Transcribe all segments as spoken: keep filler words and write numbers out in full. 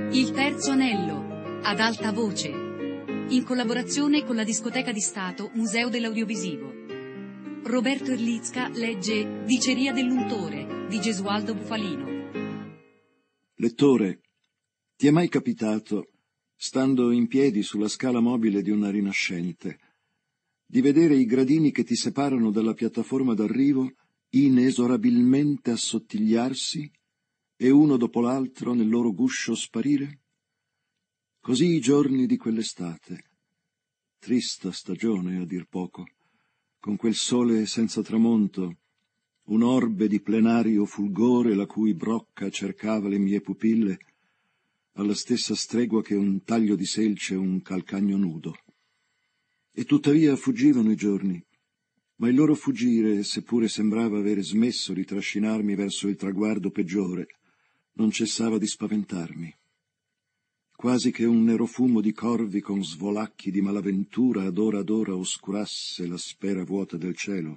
Il terzo anello, ad alta voce, in collaborazione con la Discoteca di Stato Museo dell'Audiovisivo. Roberto Erlicka legge Diceria dell'untore di Gesualdo Bufalino. Lettore, ti è mai capitato, stando in piedi sulla scala mobile di una rinascente, di vedere i gradini che ti separano dalla piattaforma d'arrivo inesorabilmente assottigliarsi e uno dopo l'altro nel loro guscio sparire? Così i giorni di quell'estate, trista stagione a dir poco, con quel sole senza tramonto, un orbe di plenario fulgore la cui brocca cercava le mie pupille, alla stessa stregua che un taglio di selce o un calcagno nudo. E tuttavia fuggivano i giorni, ma il loro fuggire, seppure sembrava avere smesso di trascinarmi verso il traguardo peggiore, non cessava di spaventarmi. Quasi che un nerofumo di corvi con svolacchi di malaventura ad ora ad ora oscurasse la sfera vuota del cielo.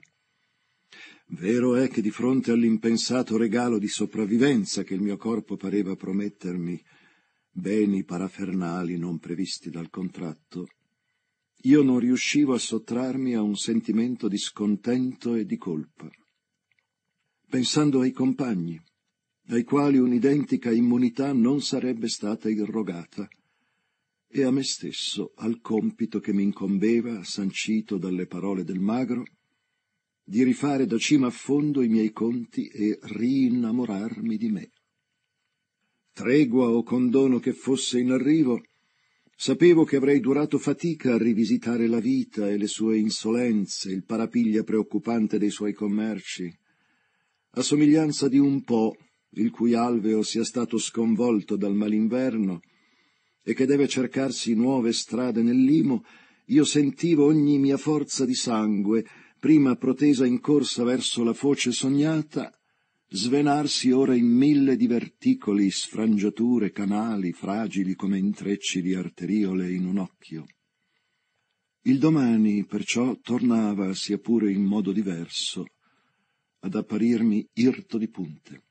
Vero è che di fronte all'impensato regalo di sopravvivenza che il mio corpo pareva promettermi, beni parafernali non previsti dal contratto, io non riuscivo a sottrarmi a un sentimento di scontento e di colpa. Pensando ai compagni, ai quali un'identica immunità non sarebbe stata irrogata, e a me stesso, al compito che mi incombeva, sancito dalle parole del magro, di rifare da cima a fondo i miei conti e riinnamorarmi di me. Tregua o condono che fosse in arrivo, sapevo che avrei durato fatica a rivisitare la vita e le sue insolenze, il parapiglia preoccupante dei suoi commerci, a somiglianza di un Po, il cui alveo sia stato sconvolto dal malinverno e che deve cercarsi nuove strade nell'imo. Io sentivo ogni mia forza di sangue, prima protesa in corsa verso la foce sognata, svenarsi ora in mille diverticoli, sfrangiature, canali, fragili come intrecci di arteriole in un occhio. Il domani, perciò, tornava, sia pure in modo diverso, ad apparirmi irto di punte.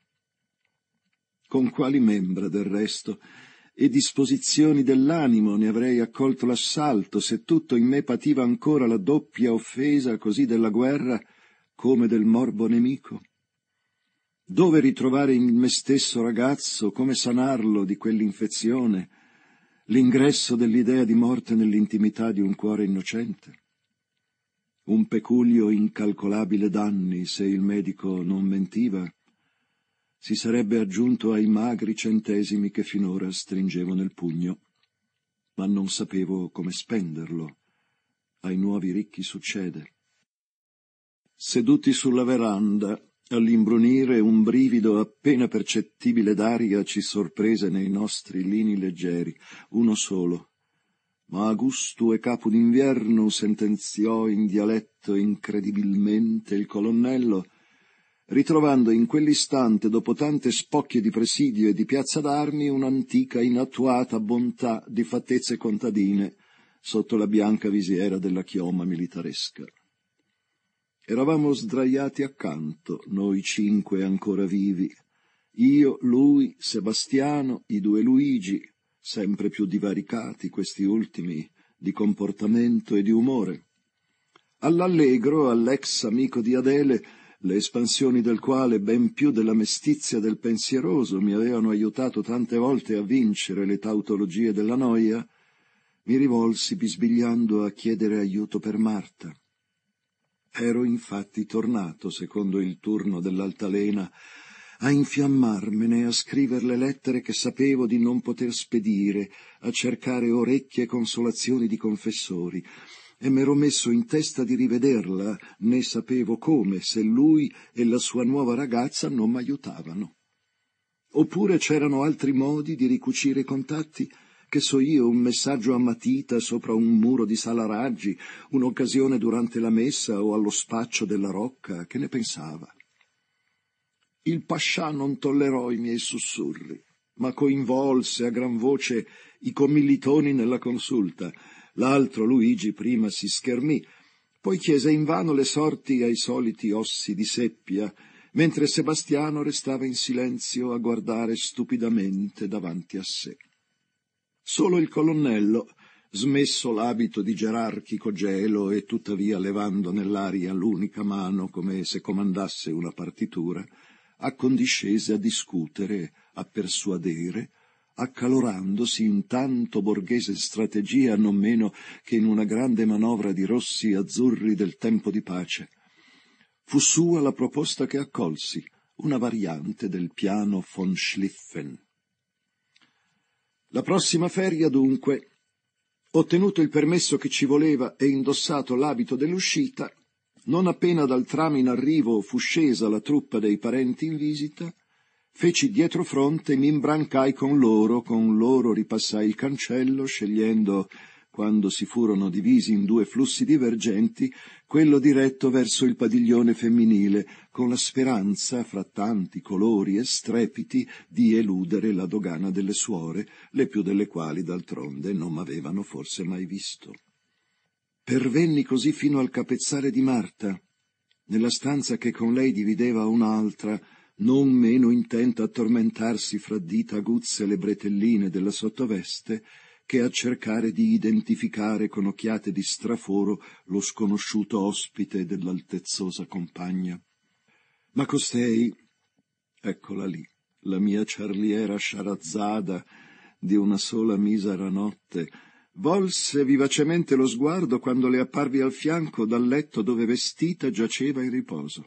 Con quali membra, del resto, e disposizioni dell'animo ne avrei accolto l'assalto, se tutto in me pativa ancora la doppia offesa così della guerra come del morbo nemico? Dove ritrovare in me stesso ragazzo, come sanarlo di quell'infezione, l'ingresso dell'idea di morte nell'intimità di un cuore innocente? Un peculio incalcolabile d'anni, se il medico non mentiva, si sarebbe aggiunto ai magri centesimi che finora stringevo nel pugno, ma non sapevo come spenderlo. Ai nuovi ricchi succede. Seduti sulla veranda, all'imbrunire, un brivido appena percettibile d'aria ci sorprese nei nostri lini leggeri, uno solo. Ma a gusto e capo d'inverno, sentenziò in dialetto incredibilmente il colonnello, ritrovando in quell'istante, dopo tante spocchie di presidio e di piazza d'armi, un'antica inattuata bontà di fattezze contadine sotto la bianca visiera della chioma militaresca. Eravamo sdraiati accanto, noi cinque ancora vivi, io, lui, Sebastiano, i due Luigi, sempre più divaricati questi ultimi di comportamento e di umore. All'allegro, all'ex amico di Adele, le espansioni del quale, ben più della mestizia del pensieroso, mi avevano aiutato tante volte a vincere le tautologie della noia, mi rivolsi bisbigliando a chiedere aiuto per Marta. Ero infatti tornato, secondo il turno dell'altalena, a infiammarmene, a scriver le lettere che sapevo di non poter spedire, a cercare orecchie consolazioni di confessori, e m'ero messo in testa di rivederla, né sapevo come, se lui e la sua nuova ragazza non m'aiutavano. Oppure c'erano altri modi di ricucire i contatti, che so io, un messaggio a matita sopra un muro di salaraggi, un'occasione durante la messa o allo spaccio della rocca, che ne pensava? Il pascià non tollerò i miei sussurri, ma coinvolse a gran voce i commilitoni nella consulta. L'altro, Luigi, prima si schermì, poi chiese invano le sorti ai soliti ossi di seppia, mentre Sebastiano restava in silenzio a guardare stupidamente davanti a sé. Solo il colonnello, smesso l'abito di gerarchico gelo e tuttavia levando nell'aria l'unica mano come se comandasse una partitura, accondiscese a discutere, a persuadere, accalorandosi in tanto borghese strategia non meno che in una grande manovra di rossi azzurri del tempo di pace. Fu sua la proposta che accolsi, una variante del piano von Schlieffen. La prossima feria, dunque, ottenuto il permesso che ci voleva e indossato l'abito dell'uscita, non appena dal tram in arrivo fu scesa la truppa dei parenti in visita, feci dietro fronte e mi imbrancai con loro, con loro ripassai il cancello, scegliendo, quando si furono divisi in due flussi divergenti, quello diretto verso il padiglione femminile, con la speranza, fra tanti colori e strepiti, di eludere la dogana delle suore, le più delle quali, d'altronde, non m'avevano forse mai visto. Pervenni così fino al capezzale di Marta, nella stanza che con lei divideva un'altra, non meno intenta a tormentarsi fra dita aguzze le bretelline della sottoveste, che a cercare di identificare con occhiate di straforo lo sconosciuto ospite dell'altezzosa compagna. Ma costei, eccola lì, la mia ciarliera Sciarazzada di una sola misera notte, volse vivacemente lo sguardo quando le apparvi al fianco dal letto dove vestita giaceva in riposo.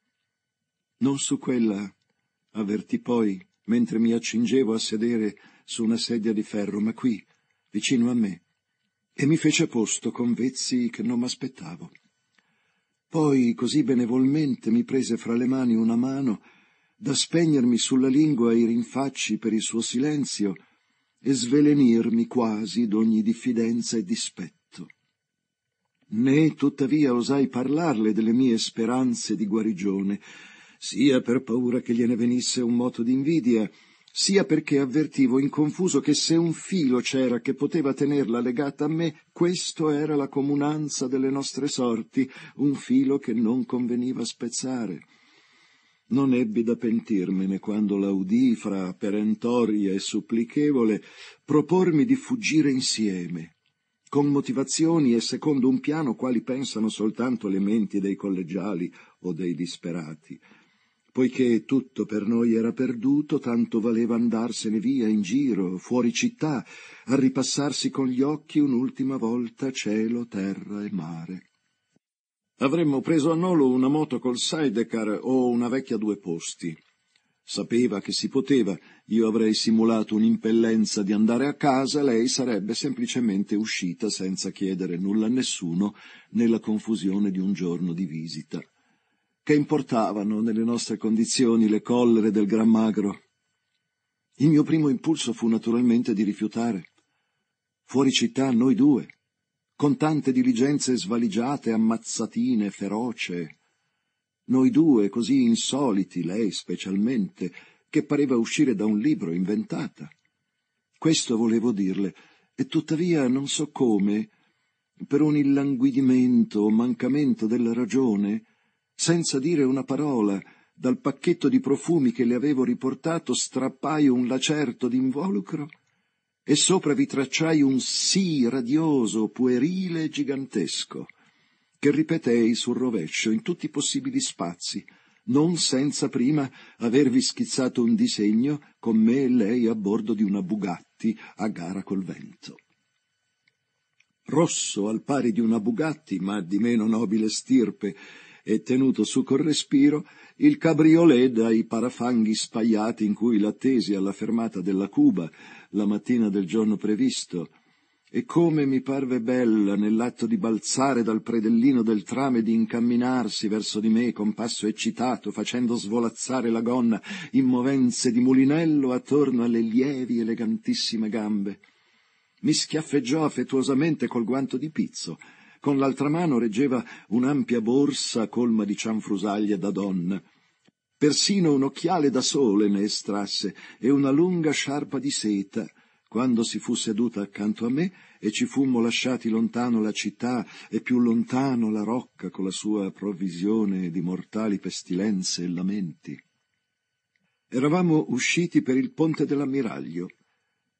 Non su quella avvertì poi, mentre mi accingevo a sedere su una sedia di ferro, ma qui, vicino a me, e mi fece posto con vezzi che non m'aspettavo. Poi, così benevolmente, mi prese fra le mani una mano da spegnermi sulla lingua i rinfacci per il suo silenzio e svelenirmi quasi d'ogni diffidenza e dispetto. Né, tuttavia, osai parlarle delle mie speranze di guarigione, sia per paura che gliene venisse un moto d'invidia, sia perché avvertivo in confuso che se un filo c'era che poteva tenerla legata a me, questo era la comunanza delle nostre sorti, un filo che non conveniva spezzare. Non ebbi da pentirmene quando la udii, fra perentoria e supplichevole, propormi di fuggire insieme, con motivazioni e secondo un piano quali pensano soltanto le menti dei collegiali o dei disperati. Poiché tutto per noi era perduto, tanto valeva andarsene via in giro, fuori città, a ripassarsi con gli occhi un'ultima volta cielo, terra e mare. Avremmo preso a nolo una moto col sidecar o una vecchia due posti. Sapeva che si poteva, io avrei simulato un'impellenza di andare a casa, lei sarebbe semplicemente uscita senza chiedere nulla a nessuno nella confusione di un giorno di visita. Che importavano nelle nostre condizioni le collere del gran magro? Il mio primo impulso fu naturalmente di rifiutare. Fuori città noi due, con tante diligenze svaligiate, ammazzatine, feroce. Noi due, così insoliti, lei specialmente, che pareva uscire da un libro, inventata. Questo volevo dirle, e tuttavia non so come, per un illanguidimento o mancamento della ragione, senza dire una parola, dal pacchetto di profumi che le avevo riportato strappai un lacerto d'involucro e sopra vi tracciai un sì radioso, puerile e gigantesco, che ripetei sul rovescio in tutti i possibili spazi, non senza prima avervi schizzato un disegno con me e lei a bordo di una Bugatti a gara col vento. Rosso al pari di una Bugatti, ma di meno nobile stirpe, e tenuto su col respiro, il cabriolet dai parafanghi spaiati in cui l'attesi alla fermata della Cuba la mattina del giorno previsto, e come mi parve bella nell'atto di balzare dal predellino del tram e di incamminarsi verso di me con passo eccitato, facendo svolazzare la gonna in movenze di mulinello attorno alle lievi elegantissime gambe. Mi schiaffeggiò affettuosamente col guanto di pizzo. Con l'altra mano reggeva un'ampia borsa colma di cianfrusaglie da donna. Persino un occhiale da sole ne estrasse e una lunga sciarpa di seta, quando si fu seduta accanto a me e ci fummo lasciati lontano la città e più lontano la rocca con la sua provvisione di mortali pestilenze e lamenti. Eravamo usciti per il ponte dell'ammiraglio.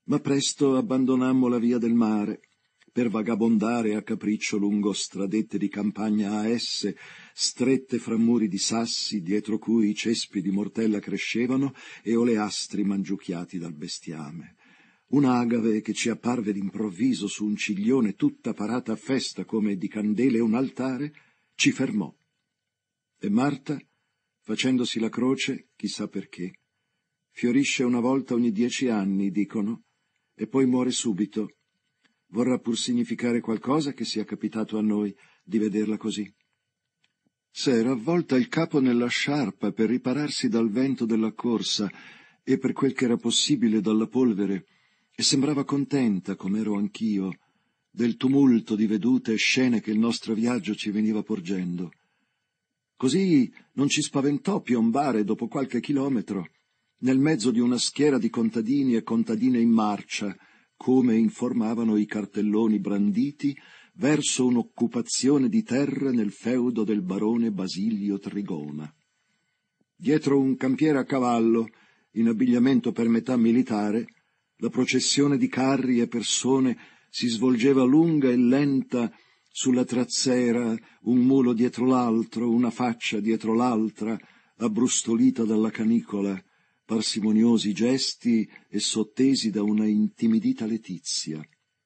Ma presto abbandonammo la via del mare per vagabondare a capriccio lungo stradette di campagna a esse, strette fra muri di sassi, dietro cui i cespi di mortella crescevano e oleastri mangiucchiati dal bestiame. Un'agave che ci apparve d'improvviso su un ciglione tutta parata a festa come di candele un altare, ci fermò. E Marta, facendosi la croce, chissà perché, fiorisce una volta ogni dieci anni, dicono, e poi muore subito. Vorrà pur significare qualcosa che sia capitato a noi di vederla così. S'era avvolta il capo nella sciarpa per ripararsi dal vento della corsa e per quel che era possibile dalla polvere, e sembrava contenta, com'ero anch'io, del tumulto di vedute e scene che il nostro viaggio ci veniva porgendo. Così non ci spaventò piombare dopo qualche chilometro nel mezzo di una schiera di contadini e contadine in marcia, come informavano i cartelloni branditi, verso un'occupazione di terra nel feudo del barone Basilio Trigona. Dietro un campiere a cavallo, in abbigliamento per metà militare, la processione di carri e persone si svolgeva lunga e lenta sulla trazzera, un mulo dietro l'altro, una faccia dietro l'altra, abbrustolita dalla canicola, parsimoniosi gesti e sottesi da una intimidita letizia.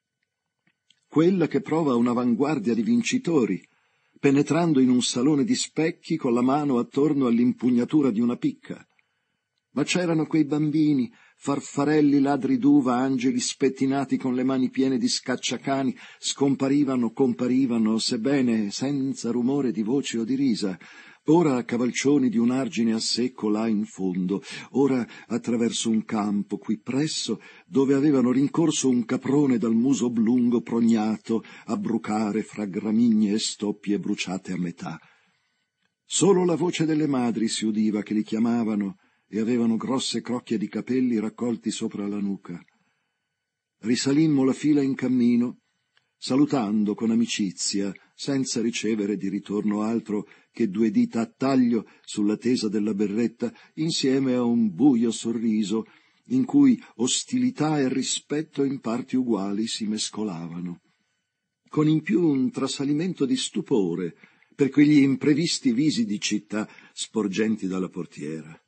Quella che prova un'avanguardia di vincitori, penetrando in un salone di specchi con la mano attorno all'impugnatura di una picca. Ma c'erano quei bambini, farfarelli ladri d'uva, angeli spettinati con le mani piene di scacciacani, scomparivano, comparivano, sebbene senza rumore di voce o di risa, ora a cavalcioni di un argine a secco là in fondo, ora attraverso un campo qui presso, dove avevano rincorso un caprone dal muso oblungo prognato a brucare fra gramigne e stoppie bruciate a metà. Solo la voce delle madri si udiva che li chiamavano e avevano grosse crocchie di capelli raccolti sopra la nuca. Risalimmo la fila in cammino, salutando con amicizia, senza ricevere di ritorno altro che due dita a taglio sulla tesa della berretta, insieme a un buio sorriso in cui ostilità e rispetto in parti uguali si mescolavano, con in più un trasalimento di stupore per quegli imprevisti visi di città sporgenti dalla portiera.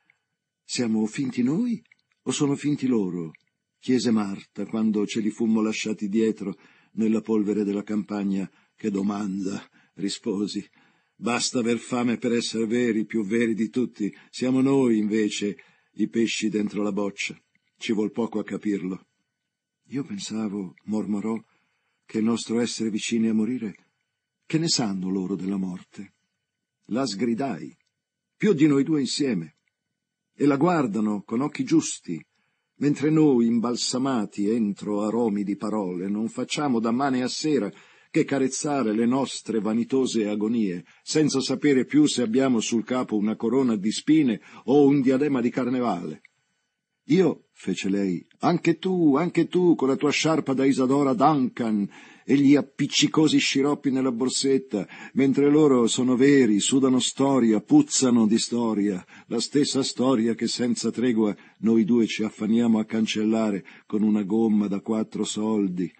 «Siamo finti noi o sono finti loro?» chiese Marta quando ce li fummo lasciati dietro nella polvere della campagna. «Che domanda!» risposi. «Basta aver fame per essere veri, più veri di tutti. Siamo noi, invece, i pesci dentro la boccia. Ci vuol poco a capirlo». «Io pensavo», mormorò, «che il nostro essere vicini a morire, che ne sanno loro della morte?» La sgridai, più di noi due insieme, e la guardano con occhi giusti, mentre noi, imbalsamati entro aromi di parole, non facciamo da mane a sera che carezzare le nostre vanitose agonie, senza sapere più se abbiamo sul capo una corona di spine o un diadema di carnevale. «Io», fece lei, «anche tu, anche tu, con la tua sciarpa da Isadora Duncan e gli appiccicosi sciroppi nella borsetta, mentre loro sono veri, sudano storia, puzzano di storia, la stessa storia che senza tregua noi due ci affanniamo a cancellare con una gomma da quattro soldi».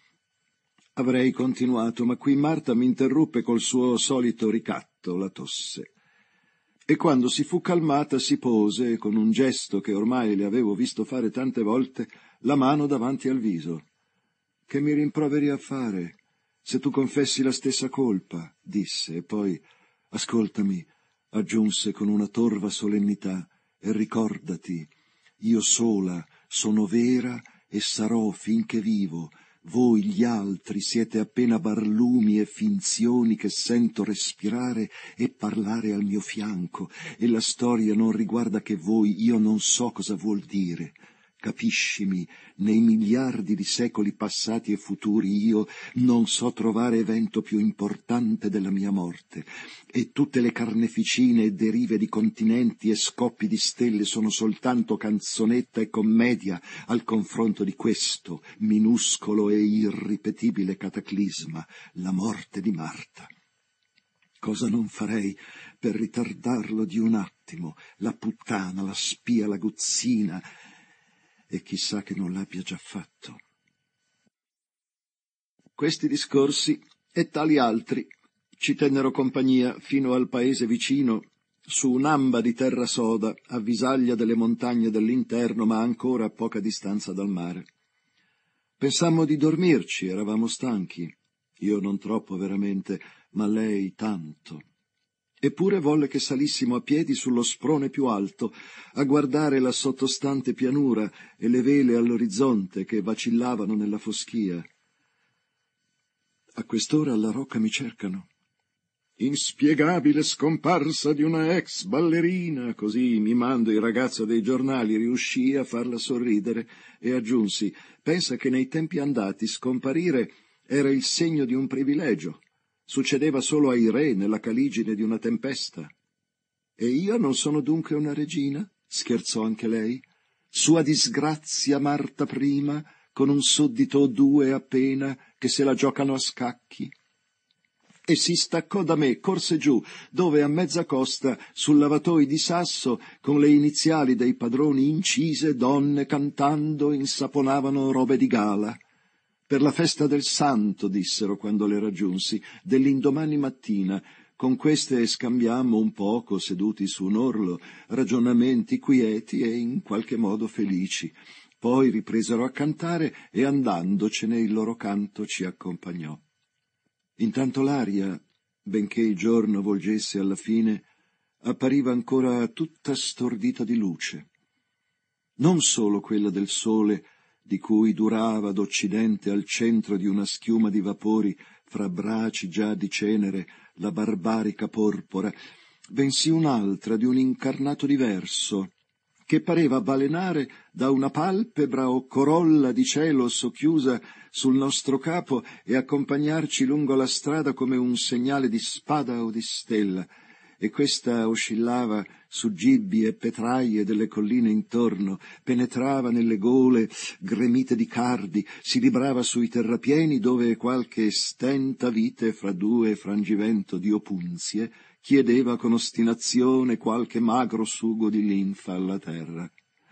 Avrei continuato, ma qui Marta mi interruppe col suo solito ricatto, la tosse. E quando si fu calmata si pose, con un gesto che ormai le avevo visto fare tante volte, la mano davanti al viso. «Che mi rimproveri a fare, se tu confessi la stessa colpa?» disse, e poi «Ascoltami», aggiunse con una torva solennità, «e ricordati, io sola sono vera e sarò finché vivo. Voi gli altri siete appena barlumi e finzioni che sento respirare e parlare al mio fianco, e la storia non riguarda che voi, io non so cosa vuol dire. Capiscimi, nei miliardi di secoli passati e futuri io non so trovare evento più importante della mia morte, e tutte le carneficine e derive di continenti e scoppi di stelle sono soltanto canzonetta e commedia al confronto di questo minuscolo e irripetibile cataclisma, la morte di Marta. Cosa non farei per ritardarlo di un attimo, la puttana, la spia, la guzzina, e chissà che non l'abbia già fatto. Questi discorsi e tali altri ci tennero compagnia fino al paese vicino, su un'amba di terra soda, avvisaglia delle montagne dell'interno, ma ancora a poca distanza dal mare. Pensammo di dormirci, eravamo stanchi. Io non troppo veramente, ma lei tanto. Eppure volle che salissimo a piedi sullo sprone più alto, a guardare la sottostante pianura e le vele all'orizzonte che vacillavano nella foschia. A quest'ora alla rocca mi cercano. Inspiegabile scomparsa di una ex ballerina, così mimando il ragazzo dei giornali riuscii a farla sorridere e aggiunsi: pensa che nei tempi andati scomparire era il segno di un privilegio, succedeva solo ai re nella caligine di una tempesta. E io non sono dunque una regina? Scherzò anche lei. Sua disgrazia Marta prima, con un suddito o due appena, che se la giocano a scacchi. E si staccò da me, corse giù, dove a mezza costa, sul lavatoi di sasso, con le iniziali dei padroni incise, donne cantando insaponavano robe di gala. Per la festa del santo, dissero quando le raggiunsi, dell'indomani mattina. Con queste scambiammo un poco, seduti su un orlo, ragionamenti quieti e in qualche modo felici. Poi ripresero a cantare e andandocene il loro canto ci accompagnò. Intanto l'aria, benché il giorno volgesse alla fine, appariva ancora tutta stordita di luce. Non solo quella del sole, di cui durava d'occidente al centro di una schiuma di vapori, fra braci già di cenere, la barbarica porpora, bensì un'altra di un incarnato diverso, che pareva balenare da una palpebra o corolla di cielo socchiusa sul nostro capo e accompagnarci lungo la strada come un segnale di spada o di stella, e questa oscillava su gibbi e petraie delle colline intorno, penetrava nelle gole gremite di cardi, si librava sui terrapieni dove qualche stenta vite fra due frangivento di opunzie chiedeva con ostinazione qualche magro sugo di linfa alla terra.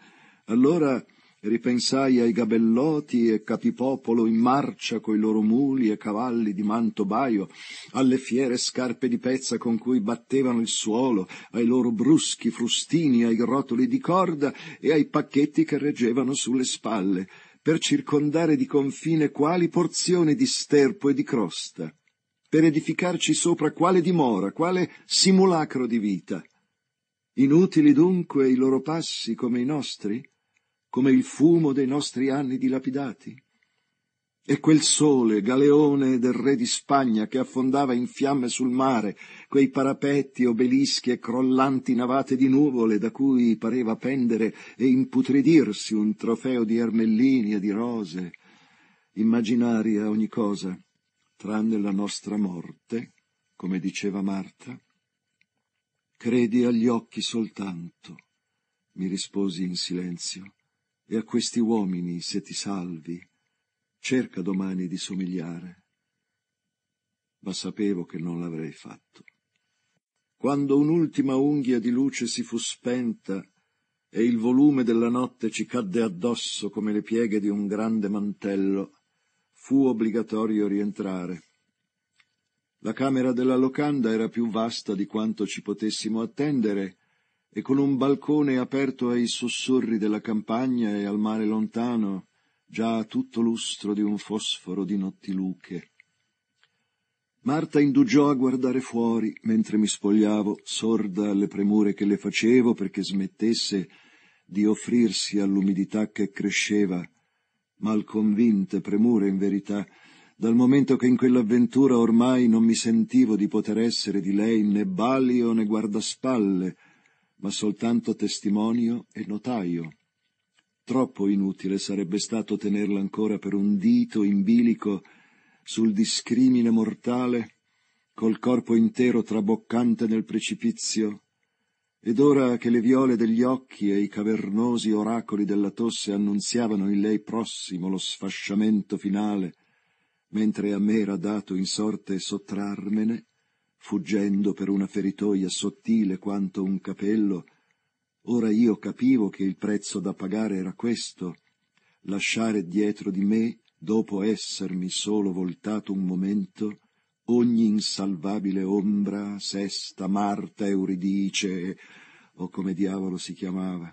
Allora ripensai ai gabellotti e capipopolo in marcia coi loro muli e cavalli di manto baio, alle fiere scarpe di pezza con cui battevano il suolo, ai loro bruschi frustini, ai rotoli di corda e ai pacchetti che reggevano sulle spalle, per circondare di confine quali porzioni di sterpo e di crosta, per edificarci sopra quale dimora, quale simulacro di vita. Inutili dunque i loro passi come i nostri? Come il fumo dei nostri anni dilapidati? E quel sole, galeone del re di Spagna, che affondava in fiamme sul mare, quei parapetti, obelischi e crollanti navate di nuvole da cui pareva pendere e imputridirsi un trofeo di ermellini e di rose. Immaginaria ogni cosa, tranne la nostra morte, come diceva Marta. Credi agli occhi soltanto, mi risposi in silenzio, e a questi uomini, se ti salvi, cerca domani di somigliare. Ma sapevo che non l'avrei fatto. Quando un'ultima unghia di luce si fu spenta e il volume della notte ci cadde addosso come le pieghe di un grande mantello, fu obbligatorio rientrare. La camera della locanda era più vasta di quanto ci potessimo attendere e con un balcone aperto ai sussurri della campagna e al mare lontano, già tutto lustro di un fosforo di nottiluche. Marta indugiò a guardare fuori mentre mi spogliavo, sorda alle premure che le facevo perché smettesse di offrirsi all'umidità che cresceva, mal convinte premure in verità, dal momento che in quell'avventura ormai non mi sentivo di poter essere di lei né balio né guardaspalle, ma soltanto testimonio e notaio. Troppo inutile sarebbe stato tenerla ancora per un dito in bilico sul discrimine mortale, col corpo intero traboccante nel precipizio, ed ora che le viole degli occhi e i cavernosi oracoli della tosse annunziavano in lei prossimo lo sfasciamento finale, mentre a me era dato in sorte sottrarmene, fuggendo per una feritoia sottile quanto un capello, ora io capivo che il prezzo da pagare era questo, lasciare dietro di me, dopo essermi solo voltato un momento, ogni insalvabile ombra, Sesta, Marta, Euridice, o come diavolo si chiamava.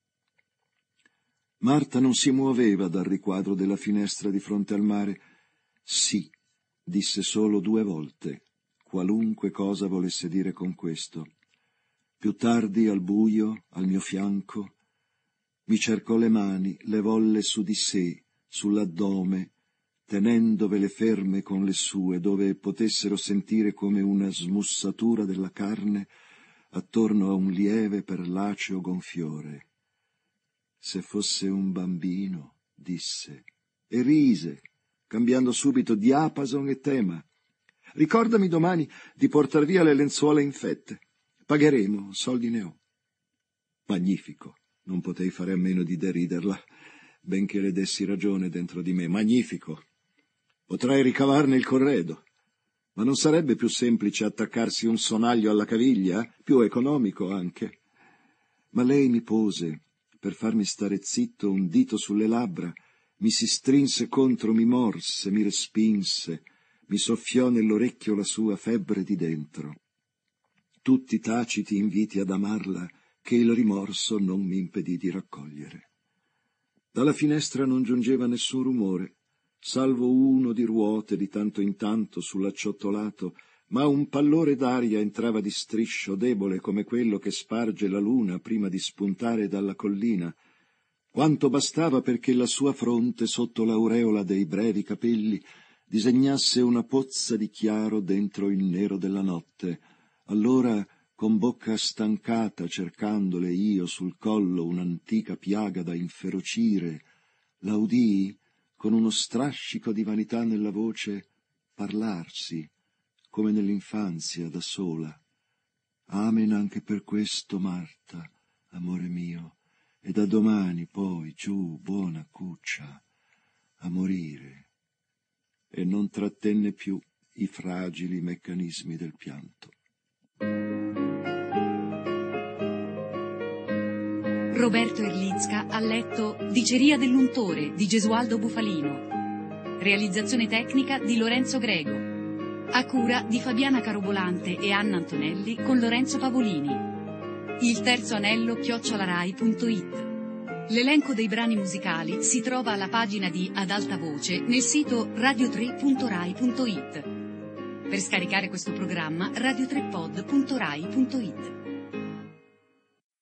Marta non si muoveva dal riquadro della finestra di fronte al mare. Sì, disse solo due volte, qualunque cosa volesse dire con questo. Più tardi, al buio, al mio fianco, mi cercò le mani, le volle su di sé, sull'addome, tenendovele ferme con le sue, dove potessero sentire come una smussatura della carne attorno a un lieve perlaceo gonfiore. Se fosse un bambino, disse, e rise, cambiando subito diapason e tema. Ricordami domani di portar via le lenzuola infette. Pagheremo, soldi ne ho. Magnifico, non potei fare a meno di deriderla, benché le dessi ragione dentro di me. Magnifico. Potrai ricavarne il corredo. Ma non sarebbe più semplice attaccarsi un sonaglio alla caviglia? Più economico anche. Ma lei mi pose, per farmi stare zitto, un dito sulle labbra, mi si strinse contro, mi morse, mi respinse, mi soffiò nell'orecchio la sua febbre di dentro. Tutti taciti inviti ad amarla che il rimorso non mi impedì di raccogliere. Dalla finestra non giungeva nessun rumore, salvo uno di ruote di tanto in tanto sull'acciottolato, ma un pallore d'aria entrava di striscio, debole come quello che sparge la luna prima di spuntare dalla collina, quanto bastava perché la sua fronte, sotto l'aureola dei brevi capelli, disegnasse una pozza di chiaro dentro il nero della notte. Allora, con bocca stancata, cercandole io sul collo un'antica piaga da inferocire, la udii, con uno strascico di vanità nella voce, parlarsi, come nell'infanzia, da sola. Amen anche per questo, Marta, amore mio, e da domani poi, giù, buona cuccia, a morire. E non trattenne più i fragili meccanismi del pianto. Roberto Erlicka ha letto Diceria dell'untore di Gesualdo Bufalino. Realizzazione tecnica di Lorenzo Grego. A cura di Fabiana Carobolante e Anna Antonelli con Lorenzo Pavolini. Il terzo anello chiocciolarai punto it. L'elenco dei brani musicali si trova alla pagina di Ad alta voce nel sito radio tre punto rai punto it. Per scaricare questo programma radio tre pod punto rai punto it.